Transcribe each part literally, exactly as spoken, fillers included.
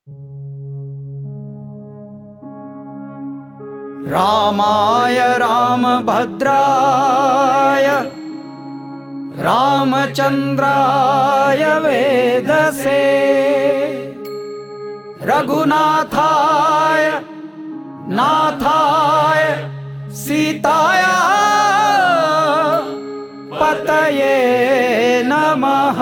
रामाय रामभद्राय रामचंद्राय वेदसे रघुनाथाय नाथाय सीताया पतये नमः।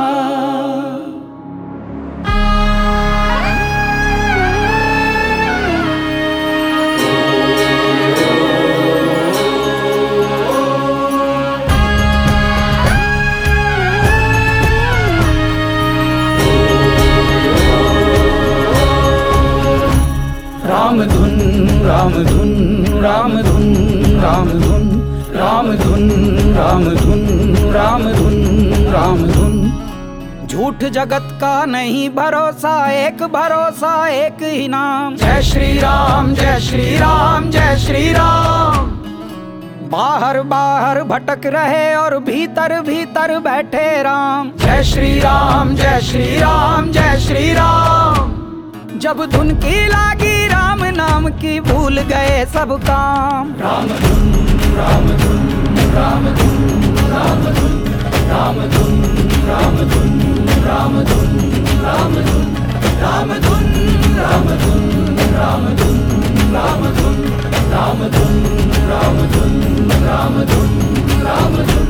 राम धुन राम धुन राम धुन राम धुन राम धुन राम धुन राम धुन राम धुन। झूठ जगत का नहीं भरोसा, एक भरोसा एक ही नाम। जय श्री राम जय श्री राम जय श्री राम। बाहर बाहर भटक रहे और भीतर भीतर बैठे राम। जय श्री राम जय श्री राम जय श्री राम। जब धुन की लागी राम नाम की, भूल गए सब काम। राम धुन राम धुन राम धुन राम धुन राम धुन राम धुन राम धुन राम धुन राम धुन राम धुन राम धुन राम धुन राम धुन राम धुन राम धुन राम धुन।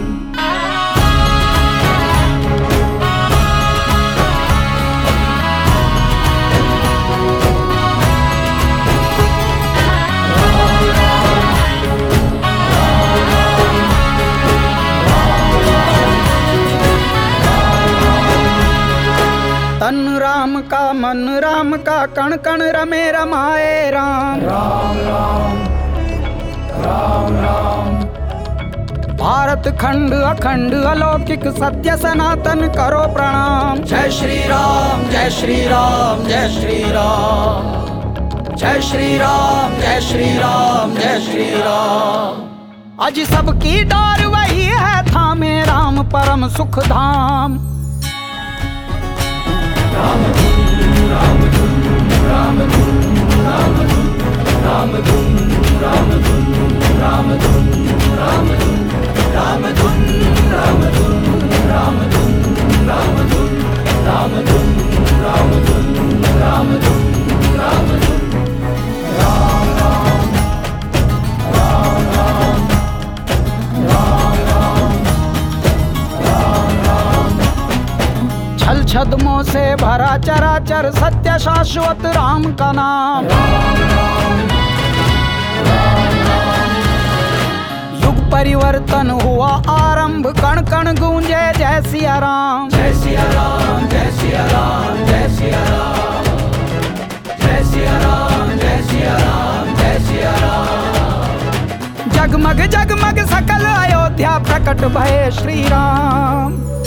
तन राम का मन राम का, कण कण रमे रमाए राम। राम राम राम राम। भारत खंड अखंड अलौकिक सत्य सनातन करो प्रणाम। जय श्री राम जय श्री राम जय श्री राम। जय श्री राम जय श्री राम जय श्री राम। आज सबकी डोर वही है थामे, राम परम सुख धाम। राम धुन राम धुन राम धुन राम धुन राम धुन राम धुन राम धुन राम धुन राम धुन राम धुन राम धुन राम धुन राम धुन राम धुन राम धुन राम धुन। राम राम राम राम राम राम राम। छल छद्मों से भरा चराचर, सत्य शाश्वत राम का नाम। राम राम राम राम। युग परिवर्तन हुआ आरंभ, कण कण गूंजे जय सिया राम। जय सिया राम जय सिया राम जय सिया राम। जय सिया राम जय सिया राम जय सिया राम। जगमग जगमग सकल अयोध्या प्रकट भये श्री राम।